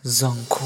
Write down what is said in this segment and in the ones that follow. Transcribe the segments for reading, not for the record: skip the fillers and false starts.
زانکو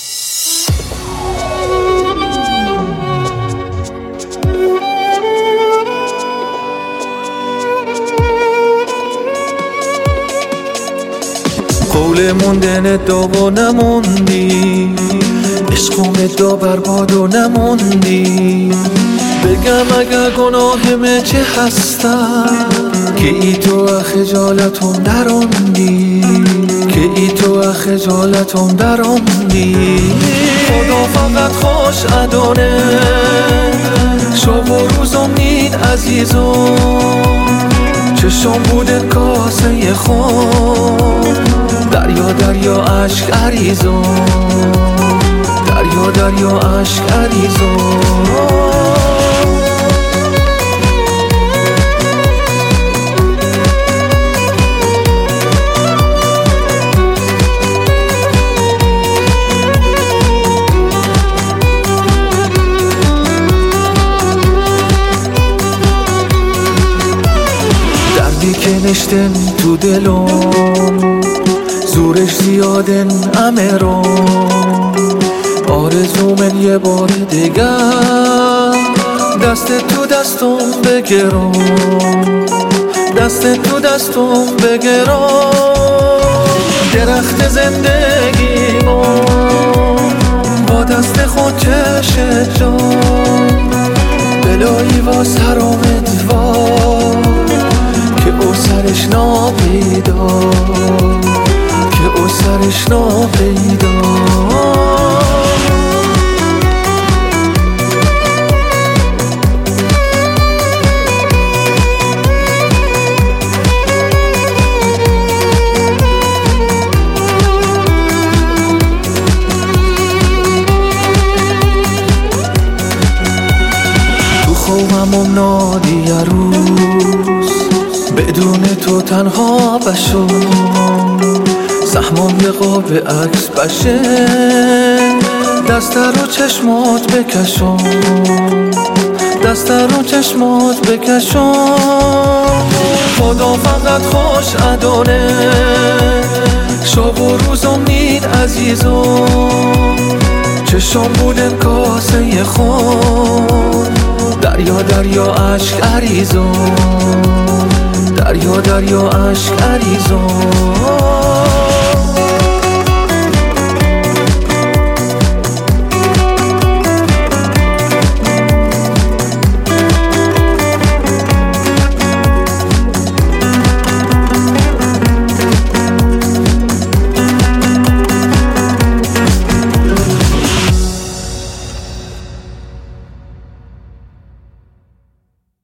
قول موندن دو نموندی، عشقم دا برباد و نموندی. بگم اگر گناهم چه هستم که ای تو خجالتم دراندی، که ای تو خجالتم دراندی. خدا فقط خوش ادانه شب و روزم نین عزیزم، چشم بودن کاسه خون، دریا دریا عشق عریزم، دریا دریا عشق عریزم. دردی که نشتن تو دلم، زورش زیادن امرم. آرزومن یه بار دیگر دست تو دستم بگیرم، دست تو دستم بگیرم. درخت زندگیمو با دست خود چشت جان، بلایی و سرم ادوار که او سرش ناپیدا، که او سرش ناپیدا. تو خوابم نادی روز بدون تو تنها بشم، سهمم یه قاب عکس بشه، دست رو چشمات بکشم، دست رو چشمات بکشم. خدا فقط خوش ادانه شب و روزم نین عزیزم، چشم بودن کاسه خون، دریا دریا عشق عریزم، دریا دریا عشق عریزم.